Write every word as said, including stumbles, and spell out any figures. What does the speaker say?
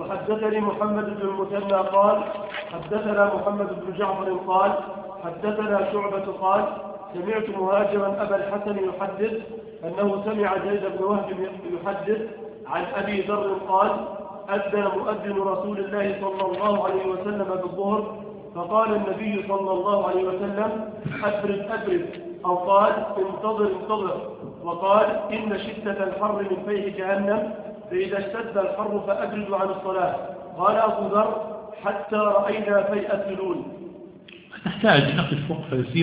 وحدثني محمد بن المثنى قال حدثنا محمد بن جعفر قال حدثنا شعبة قال سمعت مهاجرا أبا الحسن يحدث أنه سمع زيد بن وهب يحدث عن أبي ذر قال أذن مؤذن رسول الله صلى الله عليه وسلم بالظهر فقال النبي صلى الله عليه وسلم أبرد أبرد أو قال انتظر انتظر وقال إن شدة الحر من فيه جهنم فإذا اشتد الحر فأبردوا عن الصلاة. قال أبو ذر حتى رأينا فيء الثلول. نحتاج نقف وقفة يسيرة